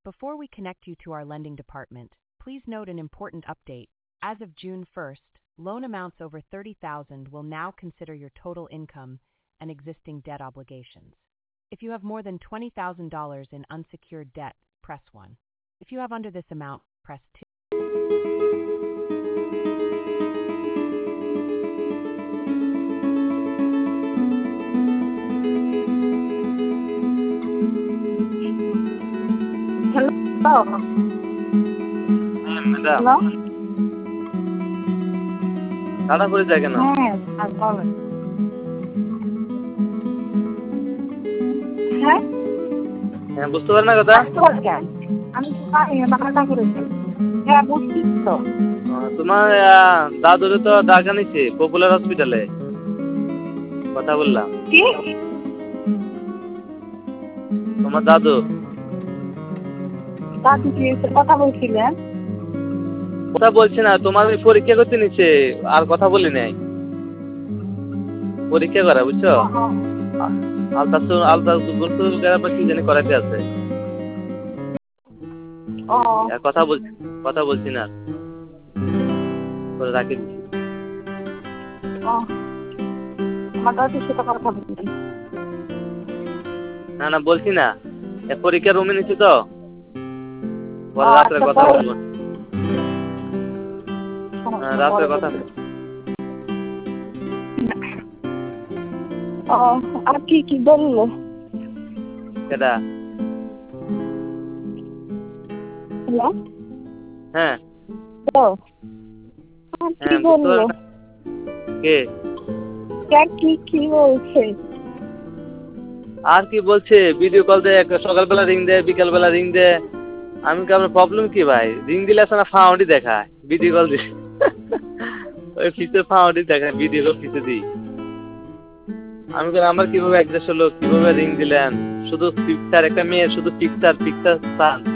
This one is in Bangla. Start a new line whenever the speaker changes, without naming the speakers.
Before we connect you to our lending department, please note an important update. As of June 1st, loan amounts over $30,000 will now consider your total income and existing debt obligations. If you have more than $20,000 in unsecured debt, press 1. If you have under this amount, press 2.
Hello.
Madam
Hello?
তাড়া করে যায় কেন?
হ্যাঁ, আর বলেন। হ্যাঁ?
হ্যাঁ, বুঝতে পারেন না কথা?
আসতে পারি কেন? আমি তো জানি বাহানা করেছি। হ্যাঁ, বুঝছি তো।
তোমার দাদুরে তো ঢাকা নিচ্ছে পপুলার হসপিটালে কথা বললাম।
কি?
তোমার দাদু
দাদু কি কথা বলছিলেন?
কথা বলছে না, তোমার ওই পরীক্ষা করতে নিচ্ছে, আর কথা বলি নাই। পরীক্ষা করা বুঝছো, আলট্রাসাউন্ড কি জানি করাতে আছে।
ও
আর কথা বলছি না, রাখি দিচ্ছি।
ও আমার দাদুর সাথে কথা বলছিলেন?
না না বলছি না, পরীক্ষা রুমে নিচ্ছি তো, পরে রাত্রে কথা বলবো। রাত্রে কথা।
ও আর কি কি বললো?
কেডা?
হ্যালো?
হ্যাঁ
তো আর কি বললো?
কে
কি বলছে?
আর কি বলছে, ভিডিও কল দেয়, সকালবেলা রিং দেয়, বিকালবেলা রিং দেয়। আমি কি, আপনার প্রবলেম কি ভাই? রিং দিলে আসলে না ফাউন্ডই দেখায়, ভিডিও কল দিই ওই ফিসে ফাউন্ডই দেখায়, ভিডিও কল ফিসে দিই। আমি আমার কিভাবে অ্যাড্রেস হলো, কিভাবে রিং দিলেন? শুধু পিকচার, একটা মেয়ে শুধু পিকচার